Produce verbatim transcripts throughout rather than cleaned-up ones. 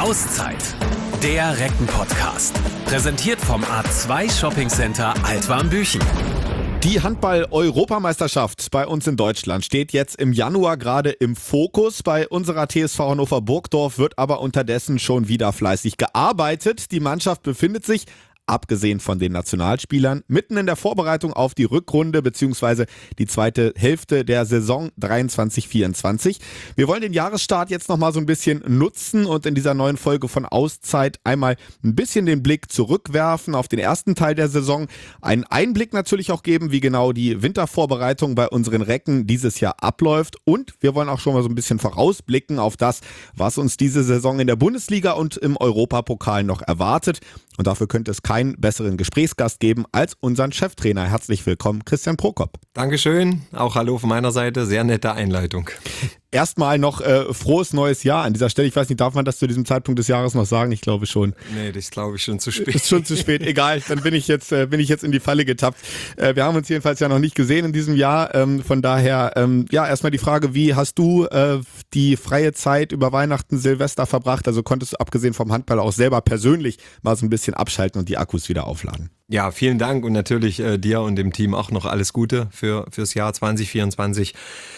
Auszeit. Der Recken-Podcast. Präsentiert vom A zwei Shopping Center Altwarmbüchen. Die Handball-Europameisterschaft bei uns in Deutschland steht jetzt im Januar gerade im Fokus. Bei unserer T S V Hannover Burgdorf wird aber unterdessen schon wieder fleißig gearbeitet. Die Mannschaft befindet sich, abgesehen von den Nationalspielern, mitten in der Vorbereitung auf die Rückrunde bzw. die zweite Hälfte der Saison dreiundzwanzig vierundzwanzig. Wir wollen den Jahresstart jetzt nochmal so ein bisschen nutzen und in dieser neuen Folge von Auszeit einmal ein bisschen den Blick zurückwerfen auf den ersten Teil der Saison, einen Einblick natürlich auch geben, wie genau die Wintervorbereitung bei unseren Recken dieses Jahr abläuft, und wir wollen auch schon mal so ein bisschen vorausblicken auf das, was uns diese Saison in der Bundesliga und im Europapokal noch erwartet. Und dafür könnte es keinen besseren Gesprächsgast geben als unseren Cheftrainer. Herzlich willkommen, Christian Prokop. Dankeschön, auch hallo von meiner Seite, sehr nette Einleitung. Erstmal noch äh, frohes neues Jahr an dieser Stelle. Ich weiß nicht, darf man das zu diesem Zeitpunkt des Jahres noch sagen? Ich glaube schon. Nee, das glaube ich schon zu spät. Ist schon zu spät, egal, dann bin ich jetzt äh, bin ich jetzt in die Falle getappt. Äh, wir haben uns jedenfalls ja noch nicht gesehen in diesem Jahr. Ähm, von daher, ähm, ja, erstmal die Frage, wie hast du äh, die freie Zeit über Weihnachten, Silvester verbracht? Also konntest du abgesehen vom Handball auch selber persönlich mal so ein bisschen abschalten und die Akkus wieder aufladen? Ja, vielen Dank und natürlich äh, dir und dem Team auch noch alles Gute für fürs Jahr zwanzig vierundzwanzig.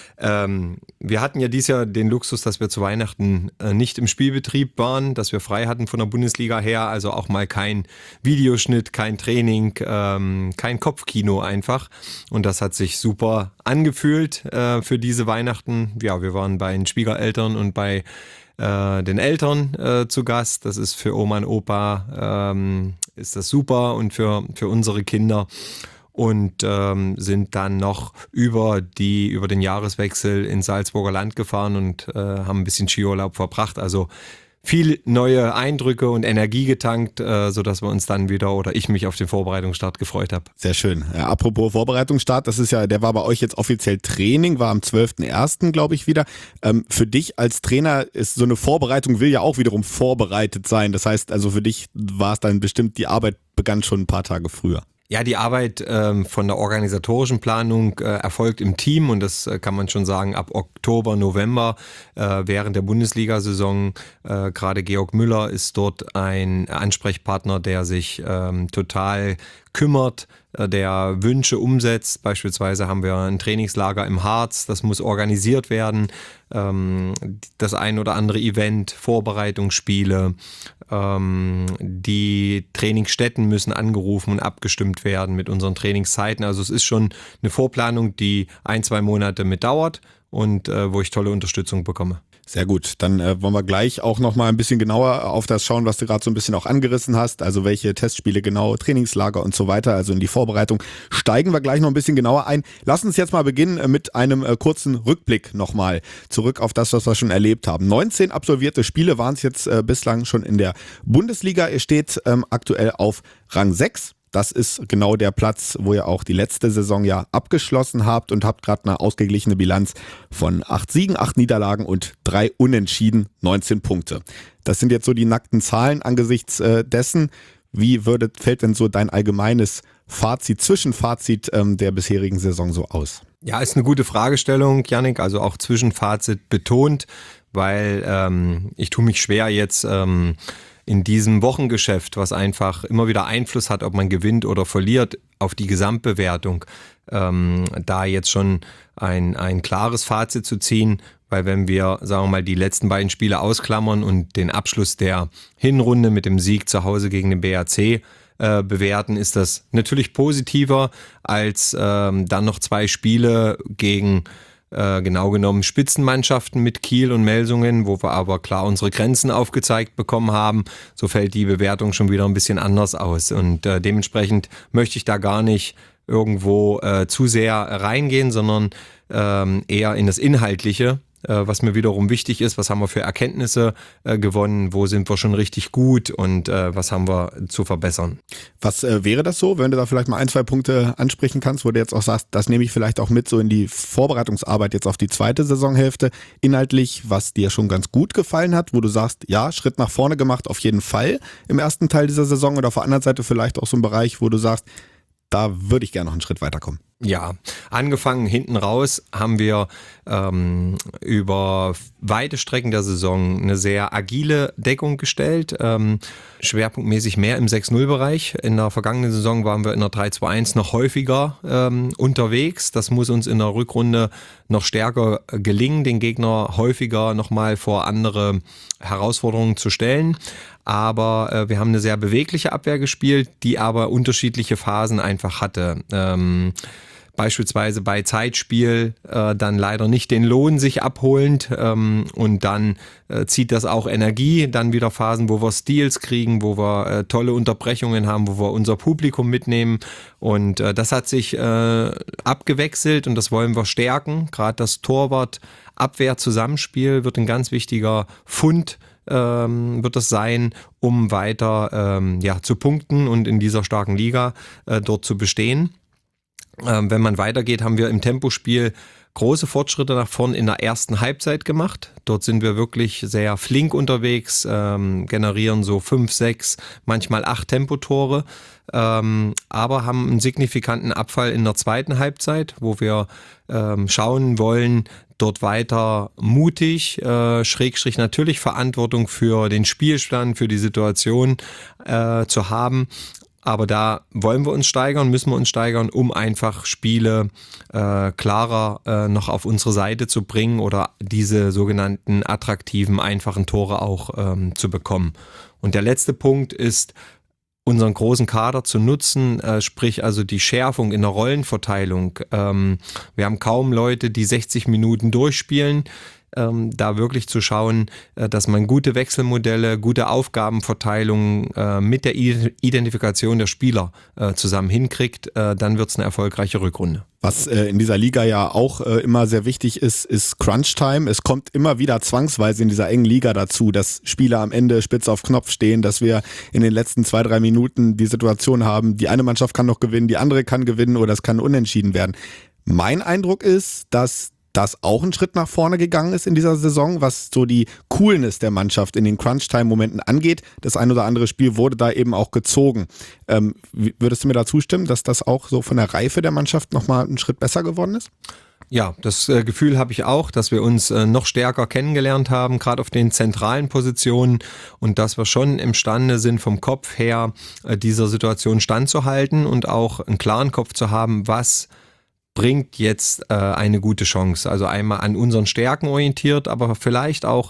Ähm, wir hatten ja dieses Jahr den Luxus, dass wir zu Weihnachten äh, nicht im Spielbetrieb waren, dass wir frei hatten von der Bundesliga her, also auch mal kein Videoschnitt, kein Training, ähm, kein Kopfkino einfach, und das hat sich super angefühlt äh, für diese Weihnachten. Ja, wir waren bei den Schwiegereltern und bei äh, den Eltern äh, zu Gast. Das ist für Oma und Opa ähm, ist das super und für, für unsere Kinder. Und ähm, sind dann noch über die über den Jahreswechsel ins Salzburger Land gefahren und äh, haben ein bisschen Skiurlaub verbracht. Also viel neue Eindrücke und Energie getankt, äh, sodass wir uns dann wieder oder ich mich auf den Vorbereitungsstart gefreut habe. Sehr schön. Ja, apropos Vorbereitungsstart, das ist ja, der war bei euch jetzt offiziell Training, war am zwölften ersten glaube ich wieder. Ähm, für dich als Trainer ist so eine Vorbereitung, will ja auch wiederum vorbereitet sein. Das heißt also, für dich war es dann bestimmt, die Arbeit begann schon ein paar Tage früher. Ja, die Arbeit ähm, von der organisatorischen Planung äh, erfolgt im Team, und das äh, kann man schon sagen ab Oktober, November äh, während der Bundesliga-Saison. Äh, gerade Georg Müller ist dort ein Ansprechpartner, der sich ähm, total kümmert, äh, der Wünsche umsetzt. Beispielsweise haben wir ein Trainingslager im Harz, das muss organisiert werden. Ähm, das ein oder andere Event, Vorbereitungsspiele, ähm, die Trainingsstätten müssen angerufen und abgestimmt werden mit unseren Trainingszeiten. Also es ist schon eine Vorplanung, die ein, zwei Monate mit dauert und äh, wo ich tolle Unterstützung bekomme. Sehr gut, dann äh, wollen wir gleich auch nochmal ein bisschen genauer auf das schauen, was du gerade so ein bisschen auch angerissen hast, also welche Testspiele genau, Trainingslager und so weiter, also in die Vorbereitung steigen wir gleich noch ein bisschen genauer ein. Lass uns jetzt mal beginnen äh, mit einem äh, kurzen Rückblick nochmal zurück auf das, was wir schon erlebt haben. neunzehn absolvierte Spiele waren es jetzt äh, bislang schon in der Bundesliga. Ihr steht ähm, aktuell auf Rang sechs. Das ist genau der Platz, wo ihr auch die letzte Saison ja abgeschlossen habt und habt gerade eine ausgeglichene Bilanz von acht Siegen, acht Niederlagen und drei Unentschieden, neunzehn Punkte. Das sind jetzt so die nackten Zahlen angesichts äh, dessen. Wie würde, fällt denn so dein allgemeines Fazit, Zwischenfazit ähm, der bisherigen Saison so aus? Ja, ist eine gute Fragestellung, Jannik, also auch Zwischenfazit betont, weil ähm, ich tue mich schwer jetzt ähm, in diesem Wochengeschäft, was einfach immer wieder Einfluss hat, ob man gewinnt oder verliert, auf die Gesamtbewertung, ähm, da jetzt schon ein, ein klares Fazit zu ziehen, weil wenn wir, sagen wir mal, die letzten beiden Spiele ausklammern und den Abschluss der Hinrunde mit dem Sieg zu Hause gegen den B A C äh, bewerten, ist das natürlich positiver als ähm, dann noch zwei Spiele gegen Äh, genau genommen Spitzenmannschaften mit Kiel und Melsungen, wo wir aber klar unsere Grenzen aufgezeigt bekommen haben. So fällt die Bewertung schon wieder ein bisschen anders aus, und äh, dementsprechend möchte ich da gar nicht irgendwo äh, zu sehr reingehen, sondern ähm, eher in das Inhaltliche, äh, was mir wiederum wichtig ist. Was haben wir für Erkenntnisse äh, gewonnen? Wo sind wir schon richtig gut und äh, was haben wir zu verbessern? Was äh, wäre das so, wenn du da vielleicht mal ein, zwei Punkte ansprechen kannst, wo du jetzt auch sagst, das nehme ich vielleicht auch mit so in die Vorbereitungsarbeit jetzt auf die zweite Saisonhälfte, inhaltlich, was dir schon ganz gut gefallen hat, wo du sagst, ja, Schritt nach vorne gemacht, auf jeden Fall im ersten Teil dieser Saison, oder auf der anderen Seite vielleicht auch so ein Bereich, wo du sagst, da würde ich gerne noch einen Schritt weiterkommen. Ja, angefangen hinten raus haben wir ähm, über weite Strecken der Saison eine sehr agile Deckung gestellt, ähm, schwerpunktmäßig mehr im sechs null Bereich. In der vergangenen Saison waren wir in der drei zwei eins noch häufiger ähm, unterwegs. Das muss uns in der Rückrunde noch stärker gelingen, den Gegner häufiger nochmal vor andere Herausforderungen zu stellen. Aber äh, wir haben eine sehr bewegliche Abwehr gespielt, die aber unterschiedliche Phasen einfach hatte. Ähm, Beispielsweise bei Zeitspiel äh, dann leider nicht den Lohn sich abholend ähm, und dann äh, zieht das auch Energie. Dann wieder Phasen, wo wir Steals kriegen, wo wir äh, tolle Unterbrechungen haben, wo wir unser Publikum mitnehmen und äh, das hat sich äh, abgewechselt und das wollen wir stärken. Gerade das Torwart-Abwehr-Zusammenspiel wird ein ganz wichtiger Fund Ähm, wird das sein, um weiter ähm, ja, zu punkten und in dieser starken Liga äh, dort zu bestehen. Ähm, wenn man weitergeht, haben wir im Tempospiel große Fortschritte nach vorn in der ersten Halbzeit gemacht. Dort sind wir wirklich sehr flink unterwegs, ähm, generieren so fünf, sechs, manchmal acht Tempotore, ähm, aber haben einen signifikanten Abfall in der zweiten Halbzeit, wo wir ähm, schauen wollen, dort weiter mutig, äh, Schrägstrich natürlich Verantwortung für den Spielstand, für die Situation äh, zu haben. Aber da wollen wir uns steigern, müssen wir uns steigern, um einfach Spiele äh, klarer äh, noch auf unsere Seite zu bringen oder diese sogenannten attraktiven, einfachen Tore auch ähm, zu bekommen. Und der letzte Punkt ist, unseren großen Kader zu nutzen, äh, sprich also die Schärfung in der Rollenverteilung. Ähm, wir haben kaum Leute, die sechzig Minuten durchspielen. Ähm, da wirklich zu schauen, äh, dass man gute Wechselmodelle, gute Aufgabenverteilung äh, mit der I- Identifikation der Spieler äh, zusammen hinkriegt, äh, dann wird es eine erfolgreiche Rückrunde. Was äh, in dieser Liga ja auch äh, immer sehr wichtig ist, ist Crunch-Time. Es kommt immer wieder zwangsweise in dieser engen Liga dazu, dass Spieler am Ende spitz auf Knopf stehen, dass wir in den letzten zwei, drei Minuten die Situation haben, die eine Mannschaft kann noch gewinnen, die andere kann gewinnen oder es kann unentschieden werden. Mein Eindruck ist, dass das auch ein Schritt nach vorne gegangen ist in dieser Saison, was so die Coolness der Mannschaft in den Crunch-Time-Momenten angeht. Das ein oder andere Spiel wurde da eben auch gezogen. Ähm, würdest du mir da zustimmen, dass das auch so von der Reife der Mannschaft nochmal einen Schritt besser geworden ist? Ja, das äh, Gefühl habe ich auch, dass wir uns äh, noch stärker kennengelernt haben, gerade auf den zentralen Positionen und dass wir schon imstande sind, vom Kopf her äh, dieser Situation standzuhalten und auch einen klaren Kopf zu haben, was bringt jetzt äh, eine gute Chance. Also einmal an unseren Stärken orientiert, aber vielleicht auch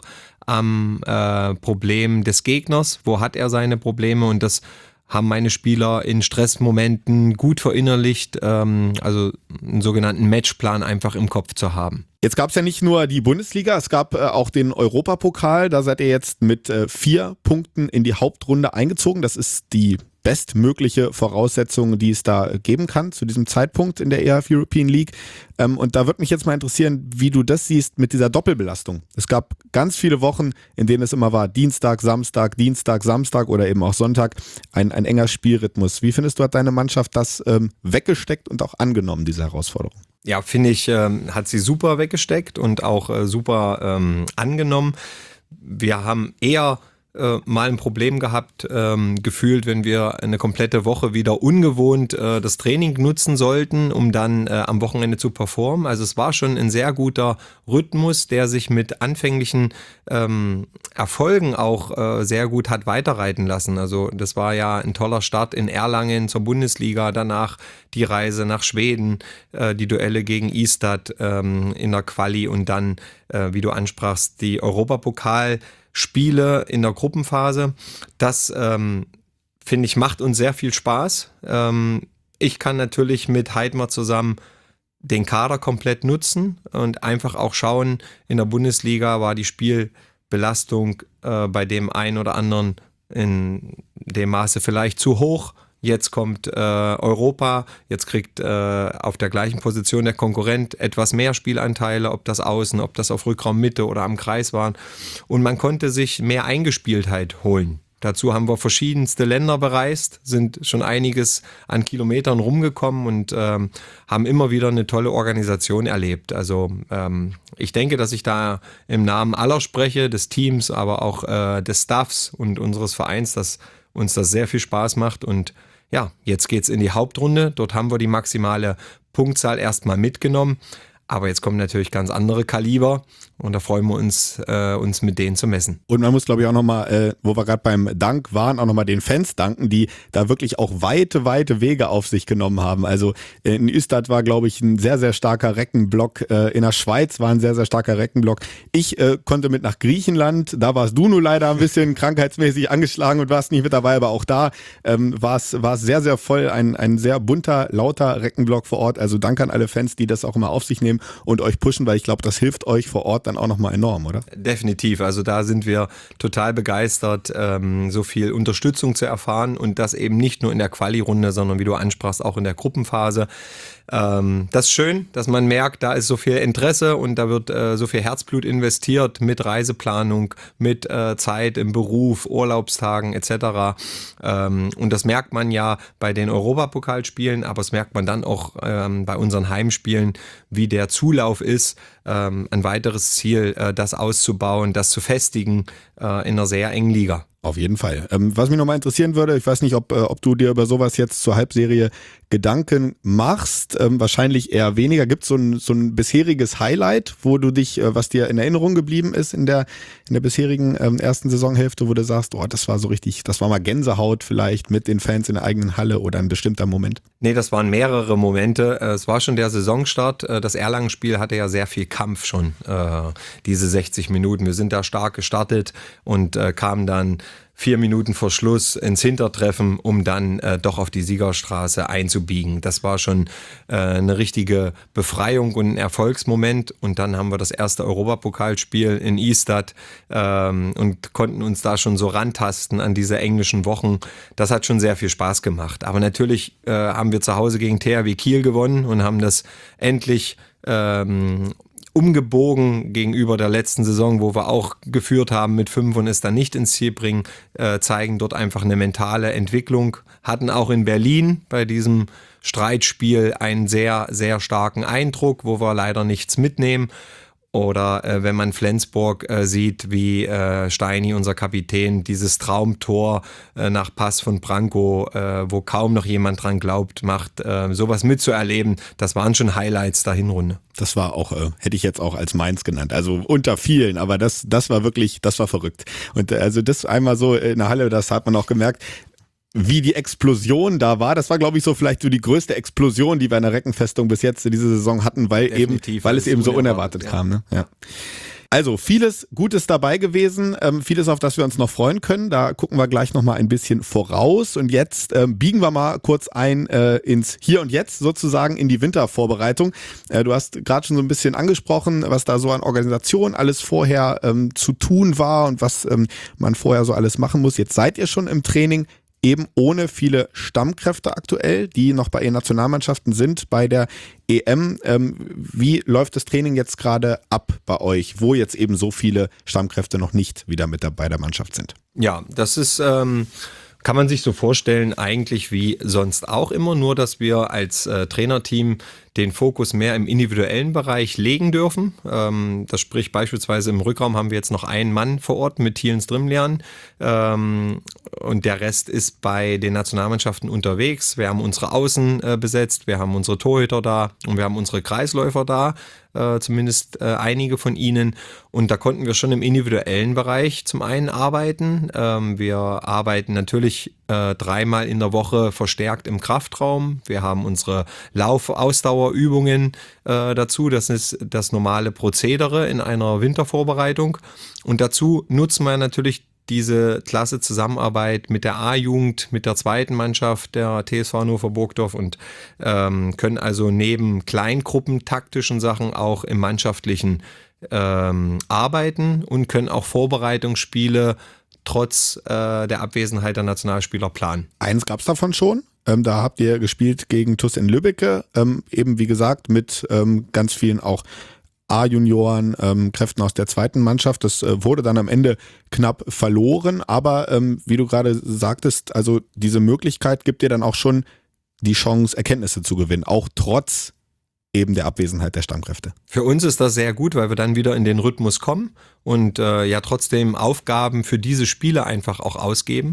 am äh, Problem des Gegners. Wo hat er seine Probleme? Und das haben meine Spieler in Stressmomenten gut verinnerlicht, ähm, also einen sogenannten Matchplan einfach im Kopf zu haben. Jetzt gab es ja nicht nur die Bundesliga, es gab äh, auch den Europapokal. Da seid ihr jetzt mit äh, vier Punkten in die Hauptrunde eingezogen. Das ist die bestmögliche Voraussetzung, die es da geben kann zu diesem Zeitpunkt in der E H F European League. Ähm, und da würde mich jetzt mal interessieren, wie du das siehst mit dieser Doppelbelastung. Es gab ganz viele Wochen, in denen es immer war Dienstag, Samstag, Dienstag, Samstag oder eben auch Sonntag, ein, ein enger Spielrhythmus. Wie findest du, hat deine Mannschaft das ähm, weggesteckt und auch angenommen, diese Herausforderung? Ja, finde ich, ähm, hat sie super weggesteckt und auch äh, super ähm, angenommen. Wir haben eher äh, mal ein Problem gehabt, ähm, gefühlt, wenn wir eine komplette Woche wieder ungewohnt äh, das Training nutzen sollten, um dann äh, am Wochenende zu performen. Also es war schon ein sehr guter Rhythmus, der sich mit anfänglichen ähm, Erfolgen auch äh, sehr gut hat weiterreiten lassen. Also das war ja ein toller Start in Erlangen zur Bundesliga, danach die Reise nach Schweden, äh, die Duelle gegen Ystad ähm, in der Quali und dann, äh, wie du ansprachst, die Europapokal-Spiele in der Gruppenphase. Das, ähm, finde ich, macht uns sehr viel Spaß. Ähm, ich kann natürlich mit Heidmar zusammen den Kader komplett nutzen und einfach auch schauen, in der Bundesliga war die Spielbelastung äh, bei dem einen oder anderen in dem Maße vielleicht zu hoch. Jetzt kommt äh, Europa, jetzt kriegt äh, auf der gleichen Position der Konkurrent etwas mehr Spielanteile, ob das außen, ob das auf Rückraummitte oder am Kreis waren. Und man konnte sich mehr Eingespieltheit holen. Dazu haben wir verschiedenste Länder bereist, sind schon einiges an Kilometern rumgekommen und ähm, haben immer wieder eine tolle Organisation erlebt. Also ähm, ich denke, dass ich da im Namen aller spreche, des Teams, aber auch äh, des Staffs und unseres Vereins, dass uns das sehr viel Spaß macht. Und ja, jetzt geht's in die Hauptrunde. Dort haben wir die maximale Punktzahl erstmal mitgenommen. Aber jetzt kommen natürlich ganz andere Kaliber und da freuen wir uns, äh, uns mit denen zu messen. Und man muss, glaube ich, auch nochmal, äh, wo wir gerade beim Dank waren, auch nochmal den Fans danken, die da wirklich auch weite, weite Wege auf sich genommen haben. Also äh, in Ystad war, glaube ich, ein sehr, sehr starker Reckenblock. Äh, in der Schweiz war ein sehr, sehr starker Reckenblock. Ich äh, konnte mit nach Griechenland. Da warst du nur leider ein bisschen krankheitsmäßig angeschlagen und warst nicht mit dabei. Aber auch da ähm, war es war es sehr, sehr voll. Ein, ein sehr bunter, lauter Reckenblock vor Ort. Also danke an alle Fans, die das auch immer auf sich nehmen und euch pushen, weil ich glaube, das hilft euch vor Ort dann auch nochmal enorm, oder? Definitiv, also da sind wir total begeistert, ähm, so viel Unterstützung zu erfahren und das eben nicht nur in der Quali-Runde, sondern wie du ansprachst, auch in der Gruppenphase. Ähm, das ist schön, dass man merkt, da ist so viel Interesse und da wird äh, so viel Herzblut investiert mit Reiseplanung, mit äh, Zeit im Beruf, Urlaubstagen et cetera. Ähm, und das merkt man ja bei den Europapokalspielen, aber das merkt man dann auch ähm, bei unseren Heimspielen, wie der Zulauf ist, ähm, ein weiteres Ziel, äh, das auszubauen, das zu festigen äh, in einer sehr engen Liga. Auf jeden Fall. Ähm, was mich nochmal interessieren würde, ich weiß nicht, ob, äh, ob du dir über sowas jetzt zur Halbserie Gedanken machst, ähm, wahrscheinlich eher weniger. Gibt es so ein, so ein bisheriges Highlight, wo du dich, äh, was dir in Erinnerung geblieben ist in der, in der bisherigen ähm, ersten Saisonhälfte, wo du sagst, oh, das war so richtig, das war mal Gänsehaut vielleicht mit den Fans in der eigenen Halle oder ein bestimmter Moment? Nee, das waren mehrere Momente. Es war schon der Saisonstart. Das Erlangen-Spiel hatte ja sehr viel Kampf schon, äh, diese sechzig Minuten. Wir sind da stark gestartet und äh, kamen dann vier Minuten vor Schluss ins Hintertreffen, um dann äh, doch auf die Siegerstraße einzubiegen. Das war schon äh, eine richtige Befreiung und ein Erfolgsmoment. Und dann haben wir das erste Europapokalspiel in Ystad ähm, und konnten uns da schon so rantasten an diese englischen Wochen. Das hat schon sehr viel Spaß gemacht. Aber natürlich äh, haben wir zu Hause gegen T H W Kiel gewonnen und haben das endlich ähm, umgebogen gegenüber der letzten Saison, wo wir auch geführt haben mit fünf und es dann nicht ins Ziel bringen, äh, zeigen dort einfach eine mentale Entwicklung. Hatten auch in Berlin bei diesem Streitspiel einen sehr, sehr starken Eindruck, wo wir leider nichts mitnehmen. Oder äh, wenn man Flensburg äh, sieht, wie äh, Steini, unser Kapitän, dieses Traumtor äh, nach Pass von Branko, äh, wo kaum noch jemand dran glaubt, macht, äh, sowas mitzuerleben, das waren schon Highlights der Hinrunde. Das war auch, äh, hätte ich jetzt auch als meins genannt, also unter vielen, aber das, das war wirklich, das war verrückt. Und äh, also das einmal so in der Halle, das hat man auch gemerkt, wie die Explosion da war. Das war, glaube ich, so vielleicht so die größte Explosion, die wir in der Reckenfestung bis jetzt in dieser Saison hatten, weil Definitiv, eben, weil es eben so unerwartet ja. kam. Ne? Ja. Also vieles Gutes dabei gewesen, ähm, vieles, auf das wir uns noch freuen können. Da gucken wir gleich nochmal ein bisschen voraus. Und jetzt ähm, biegen wir mal kurz ein äh, ins Hier und Jetzt, sozusagen in die Wintervorbereitung. Äh, du hast gerade schon so ein bisschen angesprochen, was da so an Organisation alles vorher ähm, zu tun war und was ähm, man vorher so alles machen muss. Jetzt seid ihr schon im Training. Eben ohne viele Stammkräfte aktuell, die noch bei ihren Nationalmannschaften sind bei der E M. Ähm, wie läuft das Training jetzt gerade ab bei euch, wo jetzt eben so viele Stammkräfte noch nicht wieder mit dabei der Mannschaft sind? Ja, das ist... Ähm Kann man sich so vorstellen, eigentlich wie sonst auch immer, nur dass wir als äh, Trainerteam den Fokus mehr im individuellen Bereich legen dürfen. Ähm, das spricht beispielsweise im Rückraum haben wir jetzt noch einen Mann vor Ort mit Thielen Strimlian ähm, und der Rest ist bei den Nationalmannschaften unterwegs. Wir haben unsere Außen äh, besetzt, wir haben unsere Torhüter da und wir haben unsere Kreisläufer da. Äh, zumindest äh, einige von ihnen. Und da konnten wir schon im individuellen Bereich zum einen arbeiten. Ähm, wir arbeiten natürlich äh, dreimal in der Woche verstärkt im Kraftraum. Wir haben unsere Lauf-Ausdauerübungen äh, dazu. Das ist das normale Prozedere in einer Wintervorbereitung. Und dazu nutzen wir natürlich diese klasse Zusammenarbeit mit der A-Jugend, mit der zweiten Mannschaft der T S V Hannover Burgdorf und ähm, können also neben kleingruppentaktischen Sachen auch im Mannschaftlichen ähm, arbeiten und können auch Vorbereitungsspiele trotz äh, der Abwesenheit der Nationalspieler planen. Eins gab es davon schon. Ähm, da habt ihr gespielt gegen T U S in Lübbecke, ähm, eben wie gesagt mit ähm, ganz vielen auch A-Junioren, ähm, Kräften aus der zweiten Mannschaft. Das äh, wurde dann am Ende knapp verloren, aber ähm, wie du gerade sagtest, also diese Möglichkeit gibt dir dann auch schon die Chance, Erkenntnisse zu gewinnen, auch trotz eben der Abwesenheit der Stammkräfte. Für uns ist das sehr gut, weil wir dann wieder in den Rhythmus kommen und äh, ja trotzdem Aufgaben für diese Spiele einfach auch ausgeben.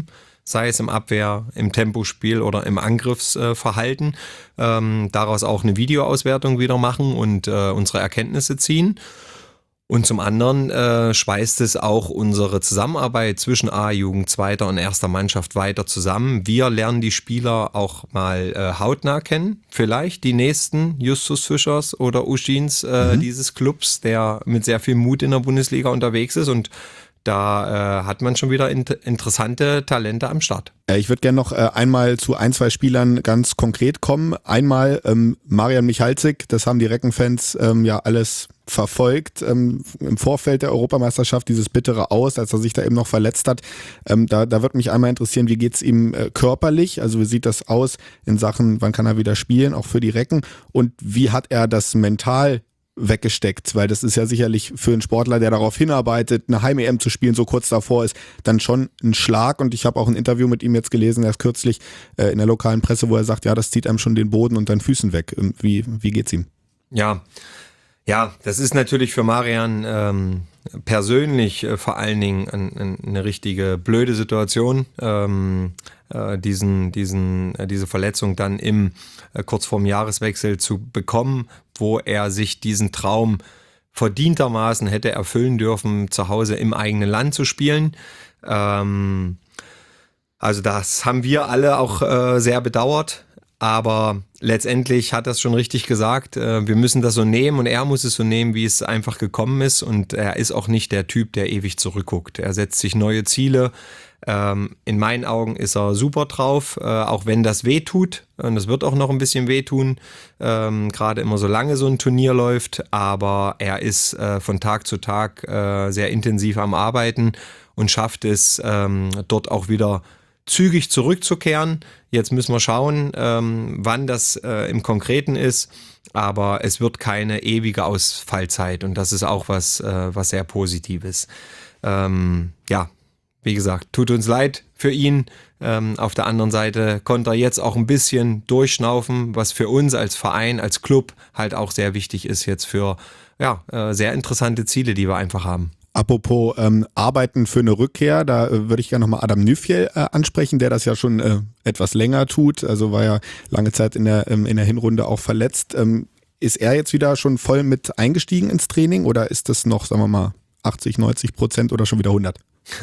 sei es im Abwehr-, im Tempospiel oder im Angriffsverhalten. Ähm, daraus auch eine Videoauswertung wieder machen und äh, unsere Erkenntnisse ziehen. Und zum anderen äh, schweißt es auch unsere Zusammenarbeit zwischen A-Jugend, zweiter und erster Mannschaft weiter zusammen. Wir lernen die Spieler auch mal äh, hautnah kennen. Vielleicht die nächsten Justus Fischers oder Uschins äh, mhm. dieses Clubs, der mit sehr viel Mut in der Bundesliga unterwegs ist. Und da äh, hat man schon wieder int- interessante Talente am Start. Ich würde gerne noch äh, einmal zu ein, zwei Spielern ganz konkret kommen. Einmal ähm, Marian Michalzik, das haben die Reckenfans ähm, ja alles verfolgt ähm, im Vorfeld der Europameisterschaft, dieses bittere Aus, als er sich da eben noch verletzt hat. Ähm, da, da würde mich einmal interessieren, wie geht's ihm äh, körperlich? Also wie sieht das aus in Sachen, wann kann er wieder spielen, auch für die Recken? Und wie hat er das mental weggesteckt, weil das ist ja sicherlich für einen Sportler, der darauf hinarbeitet, eine Heim-E M zu spielen, so kurz davor ist, dann schon ein Schlag. Und ich habe auch ein Interview mit ihm jetzt gelesen, erst kürzlich äh, in der lokalen Presse, wo er sagt, ja, das zieht einem schon den Boden unter den Füßen weg. Wie, wie geht's ihm? Ja, ja, das ist natürlich für Marian ähm, persönlich äh, vor allen Dingen ein, ein, eine richtige blöde Situation, ähm, äh, diesen, diesen, äh, diese Verletzung dann im äh, kurz vorm Jahreswechsel zu bekommen, wo er sich diesen Traum verdientermaßen hätte erfüllen dürfen, zu Hause im eigenen Land zu spielen. Ähm, also das haben wir alle auch äh, sehr bedauert. Aber letztendlich hat er es schon richtig gesagt, wir müssen das so nehmen und er muss es so nehmen, wie es einfach gekommen ist. Und er ist auch nicht der Typ, der ewig zurückguckt. Er setzt sich neue Ziele. In meinen Augen ist er super drauf, auch wenn das weh tut. Und das wird auch noch ein bisschen wehtun, gerade immer so lange so ein Turnier läuft. Aber er ist von Tag zu Tag sehr intensiv am Arbeiten und schafft es dort auch wieder zügig zurückzukehren. Jetzt müssen wir schauen, ähm, wann das äh, im Konkreten ist, aber es wird keine ewige Ausfallzeit und das ist auch was, äh, was sehr Positives. Ähm, ja, wie gesagt, tut uns leid für ihn. Ähm, auf der anderen Seite konnte er jetzt auch ein bisschen durchschnaufen, was für uns als Verein, als Club halt auch sehr wichtig ist jetzt für ja, äh, sehr interessante Ziele, die wir einfach haben. Apropos ähm, Arbeiten für eine Rückkehr, da äh, würde ich gerne nochmal Adam Nüfjell äh, ansprechen, der das ja schon äh, etwas länger tut, also war ja lange Zeit in der, ähm, in der Hinrunde auch verletzt. Ähm, ist er jetzt wieder schon voll mit eingestiegen ins Training oder ist das noch, sagen wir mal, achtzig, neunzig Prozent oder schon wieder hundert?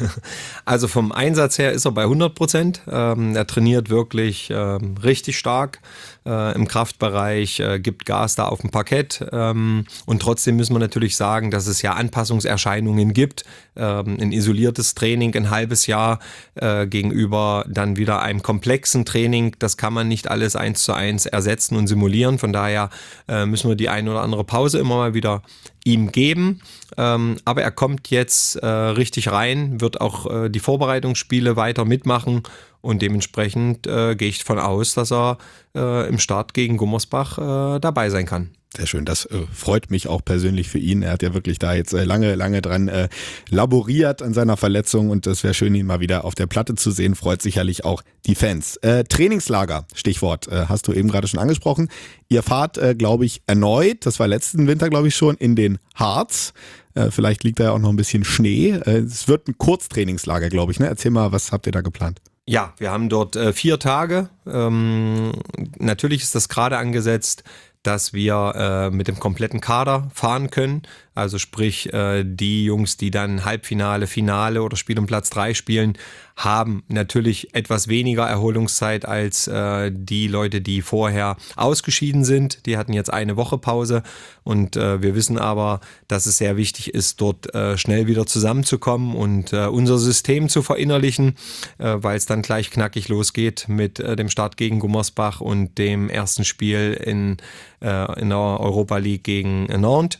Also vom Einsatz her ist er bei hundert Prozent. Ähm, er trainiert wirklich ähm, richtig stark äh, im Kraftbereich, äh, gibt Gas da auf dem Parkett. Ähm, und trotzdem müssen wir natürlich sagen, dass es ja Anpassungserscheinungen gibt. Ähm, ein isoliertes Training, ein halbes Jahr äh, gegenüber dann wieder einem komplexen Training. Das kann man nicht alles eins zu eins ersetzen und simulieren. Von daher äh, müssen wir die ein oder andere Pause immer mal wieder ihm geben, ähm, aber er kommt jetzt äh, richtig rein, wird auch äh, die Vorbereitungsspiele weiter mitmachen und dementsprechend äh, gehe ich davon aus, dass er äh, im Start gegen Gummersbach äh, dabei sein kann. Sehr schön, das äh, freut mich auch persönlich für ihn. Er hat ja wirklich da jetzt äh, lange, lange dran äh, laboriert an seiner Verletzung und es wäre schön, ihn mal wieder auf der Platte zu sehen. Freut sicherlich auch die Fans. Äh, Trainingslager, Stichwort, äh, hast du eben gerade schon angesprochen. Ihr fahrt, äh, glaube ich, erneut, das war letzten Winter, glaube ich schon, in den Harz. Äh, vielleicht liegt da ja auch noch ein bisschen Schnee. Äh, es wird ein Kurztrainingslager, glaube ich. Ne? Erzähl mal, was habt ihr da geplant? Ja, wir haben dort äh, vier Tage. Ähm, natürlich ist das gerade angesetzt, dass wir äh, mit dem kompletten Kader fahren können. Also sprich, äh, die Jungs, die dann Halbfinale, Finale oder Spiel um Platz drei spielen, haben natürlich etwas weniger Erholungszeit als äh, die Leute, die vorher ausgeschieden sind. Die hatten jetzt eine Woche Pause und äh, wir wissen aber, dass es sehr wichtig ist, dort äh, schnell wieder zusammenzukommen und äh, unser System zu verinnerlichen, äh, weil es dann gleich knackig losgeht mit äh, dem Start gegen Gummersbach und dem ersten Spiel in, äh, in der Europa League gegen Nantes.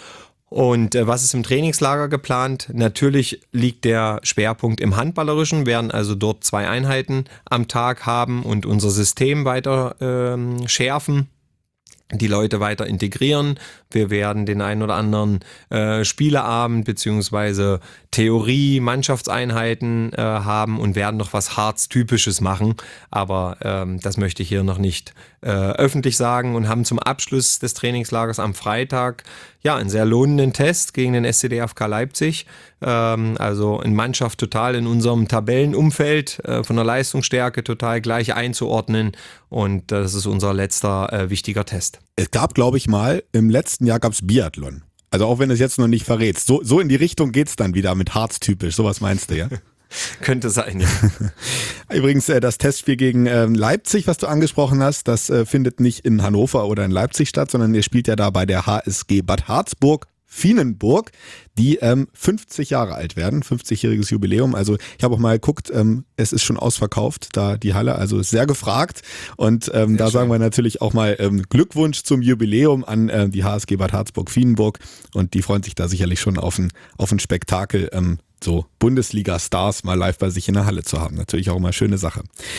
Und äh, was ist im Trainingslager geplant? Natürlich liegt der Schwerpunkt im Handballerischen, werden also dort zwei Einheiten am Tag haben und unser System weiter ähm, schärfen, die Leute weiter integrieren. Wir werden den einen oder anderen äh, Spieleabend bzw. Theorie, Mannschaftseinheiten äh, haben und werden noch was Harz-Typisches machen. Aber ähm, das möchte ich hier noch nicht äh, öffentlich sagen und haben zum Abschluss des Trainingslagers am Freitag ja, einen sehr lohnenden Test gegen den S C D F K Leipzig. Ähm, also eine Mannschaft total in unserem Tabellenumfeld, äh, von der Leistungsstärke total gleich einzuordnen. Und das ist unser letzter äh, wichtiger Test. Es gab, glaube ich mal, im letzten Jahr gab es Biathlon. Also auch wenn du es jetzt noch nicht verrätst. So, so in die Richtung geht's dann wieder mit Harz-typisch. Sowas meinst du, ja? Könnte sein, ja. Übrigens, äh, das Testspiel gegen äh, Leipzig, was du angesprochen hast, das äh, findet nicht in Hannover oder in Leipzig statt, sondern ihr spielt ja da bei der H S G Bad Harzburg Vienenburg, die ähm, fünfzig Jahre alt werden, fünfzigjähriges Jubiläum. Also ich habe auch mal geguckt, ähm, es ist schon ausverkauft, da die Halle, also ist sehr gefragt. Und ähm, da schön. Sagen wir natürlich auch mal ähm, Glückwunsch zum Jubiläum an äh, die H S G Bad Harzburg Vienenburg. Und die freuen sich da sicherlich schon auf ein, auf ein Spektakel, ähm, so Bundesliga-Stars mal live bei sich in der Halle zu haben. Natürlich auch immer eine schöne Sache.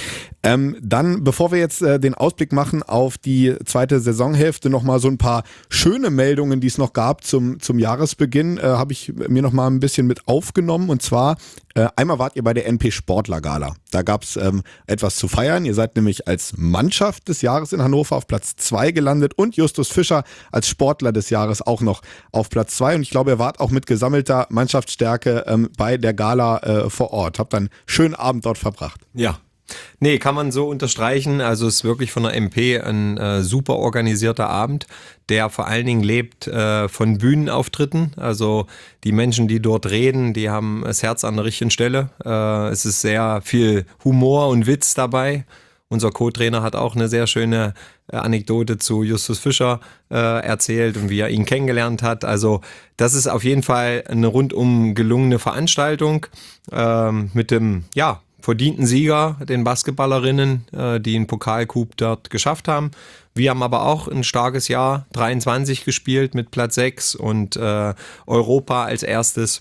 Ähm, dann, bevor wir jetzt äh, den Ausblick machen auf die zweite Saisonhälfte, nochmal so ein paar schöne Meldungen, die es noch gab zum, zum Jahresbeginn, äh, habe ich mir nochmal ein bisschen mit aufgenommen. Und zwar, äh, einmal wart ihr bei der N P Sportler Gala. Da gab es ähm, etwas zu feiern. Ihr seid nämlich als Mannschaft des Jahres in Hannover auf Platz zwei gelandet und Justus Fischer als Sportler des Jahres auch noch auf Platz zwei. Und ich glaube, ihr wart auch mit gesammelter Mannschaftsstärke ähm, bei der Gala äh, vor Ort. Habt einen schönen Abend dort verbracht. Ja. Nee, kann man so unterstreichen. Also es ist wirklich von der M P ein äh, super organisierter Abend, der vor allen Dingen lebt äh, von Bühnenauftritten. Also die Menschen, die dort reden, die haben das Herz an der richtigen Stelle. Äh, es ist sehr viel Humor und Witz dabei. Unser Co-Trainer hat auch eine sehr schöne äh, Anekdote zu Justus Fischer äh, erzählt und wie er ihn kennengelernt hat. Also das ist auf jeden Fall eine rundum gelungene Veranstaltung ähm, mit dem, ja, verdienten Sieger, den Basketballerinnen, äh, die einen Pokalcoup dort geschafft haben. Wir haben aber auch ein starkes Jahr dreiundzwanzig gespielt mit Platz sechs und äh, Europa als erstes.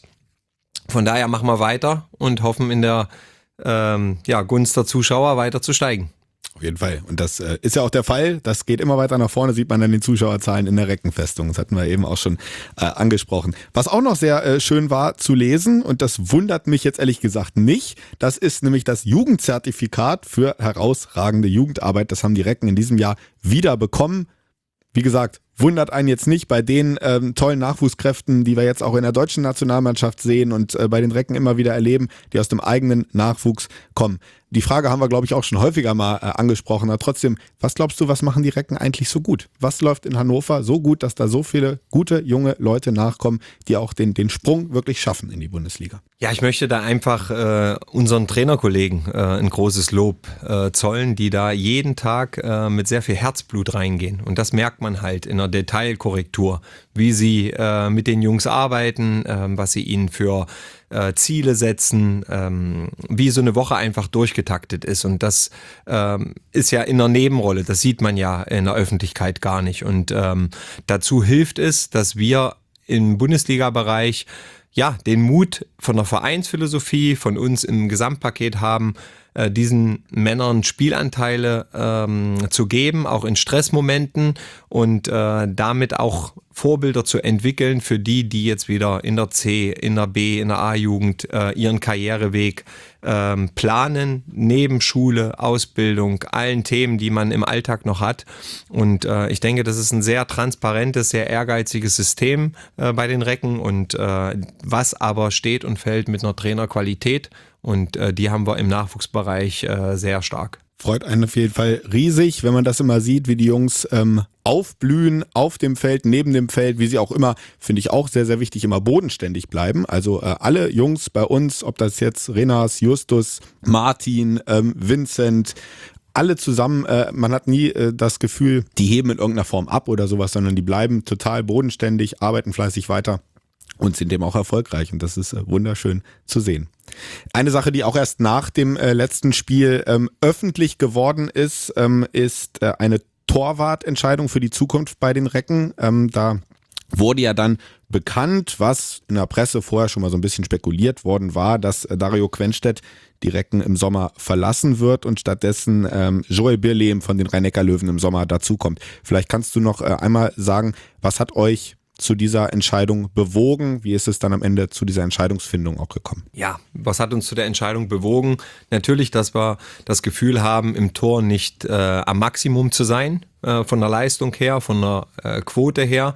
Von daher machen wir weiter und hoffen in der ähm, ja, Gunst der Zuschauer weiter zu steigen. Auf jeden Fall. Und das äh, ist ja auch der Fall. Das geht immer weiter nach vorne, sieht man dann den Zuschauerzahlen in der Reckenfestung. Das hatten wir eben auch schon äh, angesprochen. Was auch noch sehr äh, schön war zu lesen, und das wundert mich jetzt ehrlich gesagt nicht, das ist nämlich das Jugendzertifikat für herausragende Jugendarbeit. Das haben die Recken in diesem Jahr wieder bekommen. Wie gesagt, wundert einen jetzt nicht bei den ähm, tollen Nachwuchskräften, die wir jetzt auch in der deutschen Nationalmannschaft sehen und äh, bei den Recken immer wieder erleben, die aus dem eigenen Nachwuchs kommen. Die Frage haben wir, glaube ich, auch schon häufiger mal äh, angesprochen. Aber trotzdem, was glaubst du, was machen die Recken eigentlich so gut? Was läuft in Hannover so gut, dass da so viele gute, junge Leute nachkommen, die auch den, den Sprung wirklich schaffen in die Bundesliga? Ja, ich möchte da einfach äh, unseren Trainerkollegen äh, ein großes Lob äh, zollen, die da jeden Tag äh, mit sehr viel Herzblut reingehen. Und das merkt man halt in der Detailkorrektur, wie sie äh, mit den Jungs arbeiten, äh, was sie ihnen für äh, Ziele setzen, ähm, wie so eine Woche einfach durchgetaktet ist. Und das ähm, ist ja in einer Nebenrolle, das sieht man ja in der Öffentlichkeit gar nicht. Und ähm, dazu hilft es, dass wir im Bundesliga-Bereich ja den Mut von der Vereinsphilosophie, von uns im Gesamtpaket haben, äh, diesen Männern Spielanteile ähm, zu geben, auch in Stressmomenten und äh, damit auch Vorbilder zu entwickeln für die, die jetzt wieder in der C, in der B, in der A-Jugend äh, ihren Karriereweg ähm, planen, neben Schule, Ausbildung, allen Themen, die man im Alltag noch hat. Und äh, ich denke, das ist ein sehr transparentes, sehr ehrgeiziges System äh, bei den Recken und äh, was aber steht und fällt mit einer Trainerqualität und äh, die haben wir im Nachwuchsbereich äh, sehr stark. Freut einen auf jeden Fall riesig, wenn man das immer sieht, wie die Jungs ähm, aufblühen auf dem Feld, neben dem Feld, wie sie auch immer, finde ich auch sehr, sehr wichtig, immer bodenständig bleiben. Also äh, alle Jungs bei uns, ob das jetzt Renas, Justus, Martin, ähm, Vincent, alle zusammen, äh, man hat nie äh, das Gefühl, die heben in irgendeiner Form ab oder sowas, sondern die bleiben total bodenständig, arbeiten fleißig weiter und sind dem auch erfolgreich und das ist äh, wunderschön zu sehen. Eine Sache, die auch erst nach dem äh, letzten Spiel ähm, öffentlich geworden ist, ähm, ist äh, eine Torwartentscheidung für die Zukunft bei den Recken. Ähm, da wurde ja dann bekannt, was in der Presse vorher schon mal so ein bisschen spekuliert worden war, dass äh, Dario Quenstedt die Recken im Sommer verlassen wird und stattdessen ähm, Joel Birlehm von den Rhein-Neckar-Löwen im Sommer dazukommt. Vielleicht kannst du noch äh, einmal sagen, was hat euch zu dieser Entscheidung bewogen? Wie ist es dann am Ende zu dieser Entscheidungsfindung auch gekommen? Ja, was hat uns zu der Entscheidung bewogen? Natürlich, dass wir das Gefühl haben, im Tor nicht äh, am Maximum zu sein, äh, von der Leistung her, von der äh, Quote her.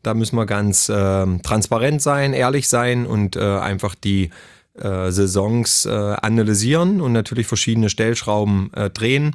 Da müssen wir ganz äh, transparent sein, ehrlich sein und äh, einfach die äh, Saisons äh, analysieren und natürlich verschiedene Stellschrauben äh, drehen.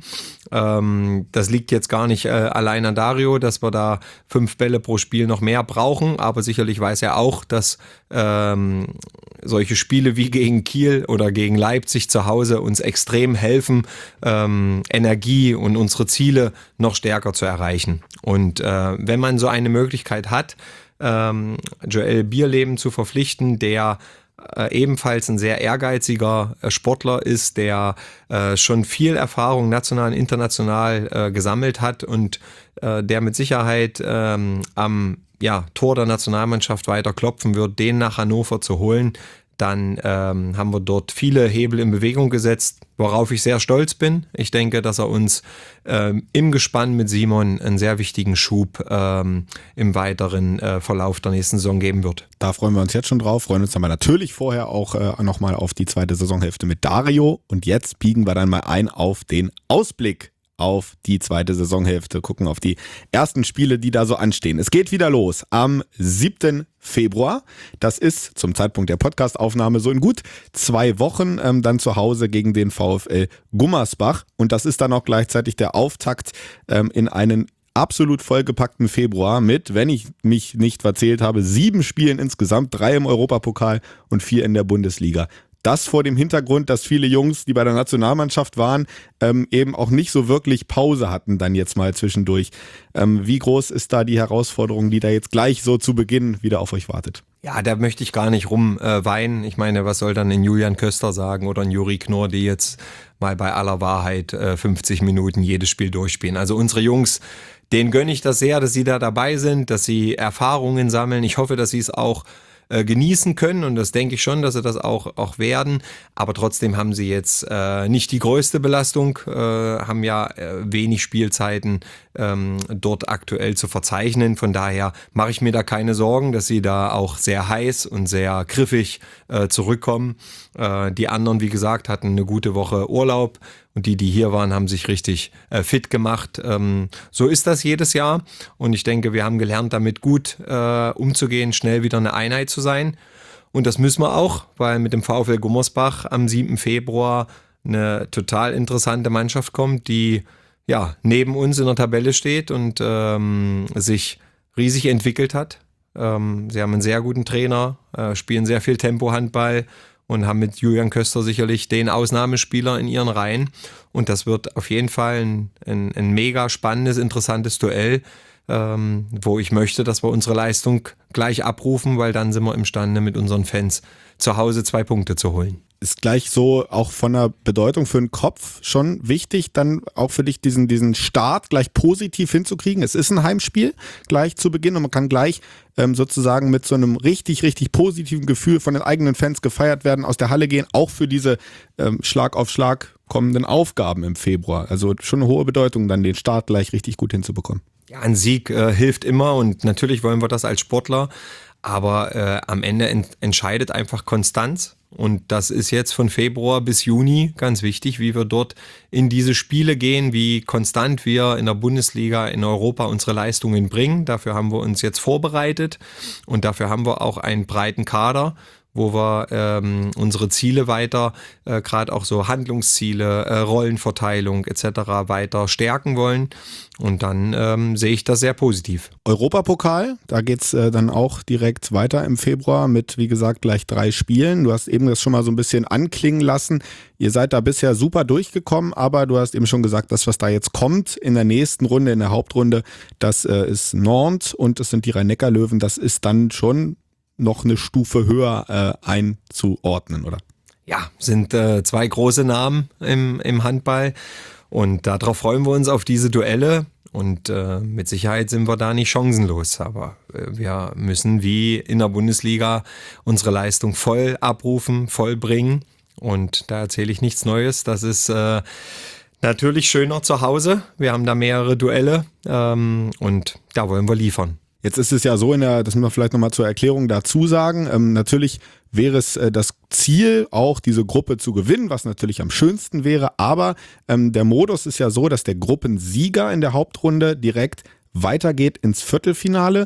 Ähm, das liegt jetzt gar nicht äh, allein an Dario, dass wir da fünf Bälle pro Spiel noch mehr brauchen, aber sicherlich weiß er auch, dass ähm, solche Spiele wie gegen Kiel oder gegen Leipzig zu Hause uns extrem helfen, ähm, Energie und unsere Ziele noch stärker zu erreichen. Und äh, wenn man so eine Möglichkeit hat, ähm, Joel Bierleben zu verpflichten, der äh, ebenfalls ein sehr ehrgeiziger äh, Sportler ist, der äh, schon viel Erfahrung national und international äh, gesammelt hat und äh, der mit Sicherheit ähm, am ja, Tor der Nationalmannschaft weiter klopfen wird, den nach Hannover zu holen, dann ähm, haben wir dort viele Hebel in Bewegung gesetzt, worauf ich sehr stolz bin. Ich denke, dass er uns ähm, im Gespann mit Simon einen sehr wichtigen Schub ähm, im weiteren äh, Verlauf der nächsten Saison geben wird. Da freuen wir uns jetzt schon drauf, freuen uns aber natürlich vorher auch äh, nochmal auf die zweite Saisonhälfte mit Dario. Und jetzt biegen wir dann mal ein auf den Ausblick auf die zweite Saisonhälfte, gucken auf die ersten Spiele, die da so anstehen. Es geht wieder los am siebten Februar. Das ist zum Zeitpunkt der Podcastaufnahme so in gut zwei Wochen ähm, dann zu Hause gegen den VfL Gummersbach. Und das ist dann auch gleichzeitig der Auftakt ähm, in einen absolut vollgepackten Februar mit, wenn ich mich nicht verzählt habe, sieben Spielen insgesamt, drei im Europapokal und vier in der Bundesliga. Das vor dem Hintergrund, dass viele Jungs, die bei der Nationalmannschaft waren, ähm, eben auch nicht so wirklich Pause hatten dann jetzt mal zwischendurch. Ähm, wie groß ist da die Herausforderung, die da jetzt gleich so zu Beginn wieder auf euch wartet? Ja, da möchte ich gar nicht rumweinen. Äh, ich meine, was soll dann ein Julian Köster sagen oder ein Juri Knorr, die jetzt mal bei aller Wahrheit äh, fünfzig Minuten jedes Spiel durchspielen. Also unsere Jungs, denen gönne ich das sehr, dass sie da dabei sind, dass sie Erfahrungen sammeln. Ich hoffe, dass sie es auch genießen können und das denke ich schon, dass sie das auch, auch werden, aber trotzdem haben sie jetzt äh, nicht die größte Belastung, äh, haben ja äh, wenig Spielzeiten ähm, dort aktuell zu verzeichnen, von daher mache ich mir da keine Sorgen, dass sie da auch sehr heiß und sehr griffig äh, zurückkommen. Äh, die anderen, wie gesagt, hatten eine gute Woche Urlaub. Und die, die hier waren, haben sich richtig äh, fit gemacht. Ähm, so ist das jedes Jahr. Und ich denke, wir haben gelernt, damit gut äh, umzugehen, schnell wieder eine Einheit zu sein. Und das müssen wir auch, weil mit dem VfL Gummersbach am siebten Februar eine total interessante Mannschaft kommt, die ja neben uns in der Tabelle steht und ähm, sich riesig entwickelt hat. Ähm, sie haben einen sehr guten Trainer, äh, spielen sehr viel Tempo-Handball und haben mit Julian Köster sicherlich den Ausnahmespieler in ihren Reihen. Und das wird auf jeden Fall ein, ein, ein mega spannendes, interessantes Duell, ähm, wo ich möchte, dass wir unsere Leistung gleich abrufen, weil dann sind wir imstande, mit unseren Fans zu Hause zwei Punkte zu holen. Ist gleich so auch von der Bedeutung für den Kopf schon wichtig, dann auch für dich diesen, diesen Start gleich positiv hinzukriegen. Es ist ein Heimspiel gleich zu Beginn und man kann gleich ähm, sozusagen mit so einem richtig, richtig positiven Gefühl von den eigenen Fans gefeiert werden, aus der Halle gehen, auch für diese ähm, Schlag auf Schlag kommenden Aufgaben im Februar. Also schon eine hohe Bedeutung, dann den Start gleich richtig gut hinzubekommen. Ja, ein Sieg äh, hilft immer und natürlich wollen wir das als Sportler, aber äh, am Ende ent- entscheidet einfach Konstanz. Und das ist jetzt von Februar bis Juni ganz wichtig, wie wir dort in diese Spiele gehen, wie konstant wir in der Bundesliga, in Europa unsere Leistungen bringen. Dafür haben wir uns jetzt vorbereitet und dafür haben wir auch einen breiten Kader, wo wir ähm, unsere Ziele weiter, äh, gerade auch so Handlungsziele, äh, Rollenverteilung et cetera weiter stärken wollen. Und dann ähm, sehe ich das sehr positiv. Europapokal, da geht's äh, dann auch direkt weiter im Februar mit, wie gesagt, gleich drei Spielen. Du hast eben das schon mal so ein bisschen anklingen lassen. Ihr seid da bisher super durchgekommen, aber du hast eben schon gesagt, das, was da jetzt kommt in der nächsten Runde, in der Hauptrunde, das äh, ist Nantes und es sind die Rhein-Neckar-Löwen. Das ist dann schon noch eine Stufe höher äh, einzuordnen, oder? Ja, sind äh, zwei große Namen im, im Handball und darauf freuen wir uns auf diese Duelle und äh, mit Sicherheit sind wir da nicht chancenlos, aber äh, wir müssen wie in der Bundesliga unsere Leistung voll abrufen, voll bringen und da erzähle ich nichts Neues, das ist äh, natürlich schöner zu Hause, wir haben da mehrere Duelle ähm, und da wollen wir liefern. Jetzt ist es ja so, in der, das müssen wir vielleicht nochmal zur Erklärung dazu sagen, ähm, natürlich wäre es äh, das Ziel, auch diese Gruppe zu gewinnen, was natürlich am schönsten wäre, aber ähm, der Modus ist ja so, dass der Gruppensieger in der Hauptrunde direkt weitergeht ins Viertelfinale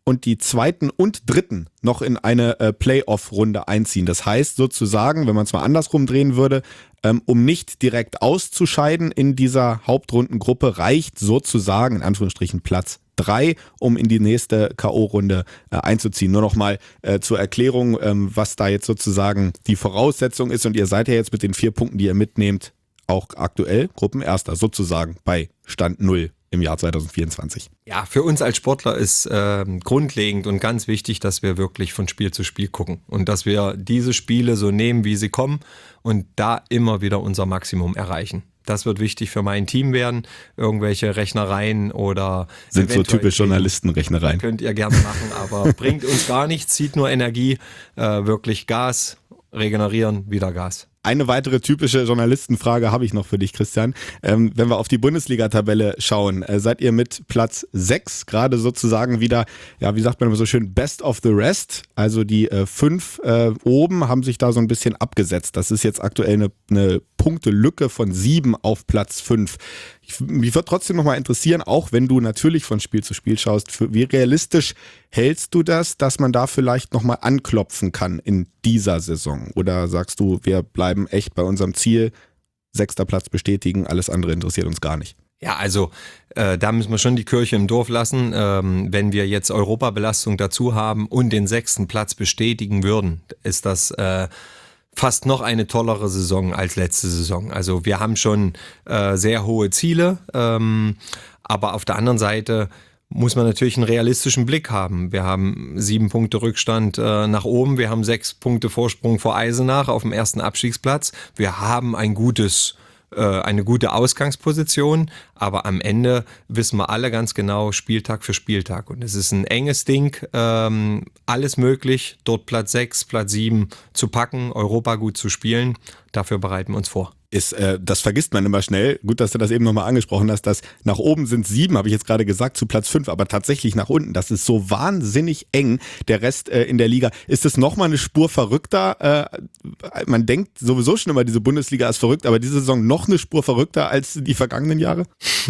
und die zweiten und dritten noch in eine äh, Playoff-Runde einziehen. Das heißt sozusagen, wenn man es mal andersrum drehen würde, ähm, um nicht direkt auszuscheiden in dieser Hauptrundengruppe, reicht sozusagen in Anführungsstrichen Platz drei, um in die nächste K O-Runde äh, einzuziehen. Nur noch mal äh, zur Erklärung, ähm, was da jetzt sozusagen die Voraussetzung ist. Und ihr seid ja jetzt mit den vier Punkten, die ihr mitnehmt, auch aktuell Gruppenerster sozusagen bei Stand null im Jahr zwanzig vierundzwanzig. Ja, für uns als Sportler ist äh, grundlegend und ganz wichtig, dass wir wirklich von Spiel zu Spiel gucken und dass wir diese Spiele so nehmen, wie sie kommen und da immer wieder unser Maximum erreichen. Das wird wichtig für mein Team werden. Irgendwelche Rechnereien oder... Sind so typisch Journalistenrechnereien. Könnt ihr gerne machen, aber bringt uns gar nichts, zieht nur Energie, äh, wirklich Gas, regenerieren, wieder Gas. Eine weitere typische Journalistenfrage habe ich noch für dich, Christian. Ähm, wenn wir auf die Bundesliga-Tabelle schauen, äh, seid ihr mit Platz sechs gerade sozusagen wieder, ja, wie sagt man immer so schön, best of the rest. Also die äh, fünf äh, oben haben sich da so ein bisschen abgesetzt. Das ist jetzt aktuell eine, eine Punktelücke von sieben auf Platz fünf. Ich, mich würde trotzdem noch mal interessieren, auch wenn du natürlich von Spiel zu Spiel schaust, für, wie realistisch hältst du das, dass man da vielleicht noch mal anklopfen kann in dieser Saison? Oder sagst du, wir bleiben echt bei unserem Ziel, sechster Platz bestätigen, alles andere interessiert uns gar nicht? Ja, also äh, da müssen wir schon die Kirche im Dorf lassen. Ähm, wenn wir jetzt Europabelastung dazu haben und den sechsten Platz bestätigen würden, ist das... Äh, fast noch eine tollere Saison als letzte Saison. Also wir haben schon äh, sehr hohe Ziele, ähm, aber auf der anderen Seite muss man natürlich einen realistischen Blick haben. Wir haben sieben Punkte Rückstand äh, nach oben, wir haben sechs Punkte Vorsprung vor Eisenach auf dem ersten Abstiegsplatz. Wir haben ein gutes eine gute Ausgangsposition, aber am Ende wissen wir alle ganz genau, Spieltag für Spieltag. Und es ist ein enges Ding, ähm, alles möglich, dort Platz sechs, Platz sieben zu packen, Europa gut zu spielen. Dafür bereiten wir uns vor. Ist, äh, das vergisst man immer schnell. Gut, dass du das eben nochmal angesprochen hast, dass nach oben sind sieben, habe ich jetzt gerade gesagt, zu Platz fünf, aber tatsächlich nach unten. Das ist so wahnsinnig eng, der Rest äh, in der Liga. Ist es nochmal eine Spur verrückter? Äh, man denkt sowieso schon immer, diese Bundesliga ist verrückt, aber diese Saison noch eine Spur verrückter als die vergangenen Jahre?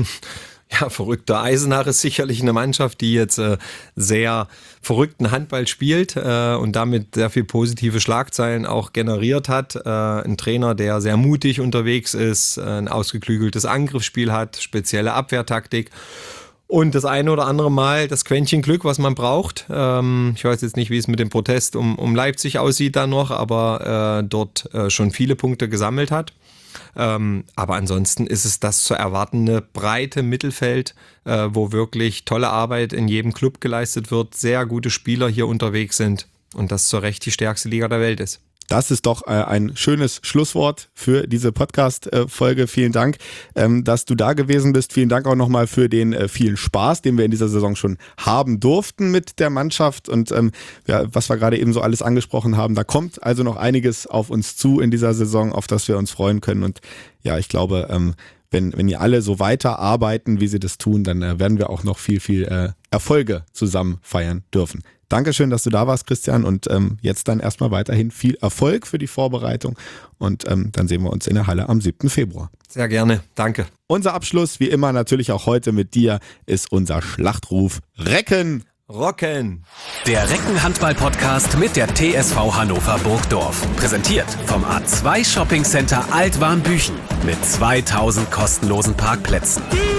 Ja, verrückter Eisenach ist sicherlich eine Mannschaft, die jetzt äh, sehr verrückten Handball spielt äh, und damit sehr viel positive Schlagzeilen auch generiert hat. Äh, ein Trainer, der sehr mutig unterwegs ist, äh, ein ausgeklügeltes Angriffsspiel hat, spezielle Abwehrtaktik. Und das eine oder andere Mal das Quäntchen Glück, was man braucht. Ähm, ich weiß jetzt nicht, wie es mit dem Protest um, um Leipzig aussieht da noch, aber äh, dort äh, schon viele Punkte gesammelt hat. Ähm, aber ansonsten ist es das zu erwartende breite Mittelfeld, äh, wo wirklich tolle Arbeit in jedem Club geleistet wird, sehr gute Spieler hier unterwegs sind und das zu Recht die stärkste Liga der Welt ist. Das ist doch äh, ein schönes Schlusswort für diese Podcast-Folge. Äh, Vielen Dank, ähm, dass du da gewesen bist. Vielen Dank auch nochmal für den äh, vielen Spaß, den wir in dieser Saison schon haben durften mit der Mannschaft. Und ähm, ja, was wir gerade eben so alles angesprochen haben, da kommt also noch einiges auf uns zu in dieser Saison, auf das wir uns freuen können. Und ja, ich glaube, ähm, wenn, wenn ihr alle so weiterarbeiten, wie sie das tun, dann äh, werden wir auch noch viel, viel äh, Erfolge zusammen feiern dürfen. Dankeschön, dass du da warst, Christian, und ähm, jetzt dann erstmal weiterhin viel Erfolg für die Vorbereitung und ähm, dann sehen wir uns in der Halle am siebten Februar. Sehr gerne, danke. Unser Abschluss, wie immer natürlich auch heute mit dir, ist unser Schlachtruf Recken! Rocken! Der Recken-Handball-Podcast mit der T S V Hannover Burgdorf. Präsentiert vom A zwei Shopping Center Altwarmbüchen mit zweitausend kostenlosen Parkplätzen.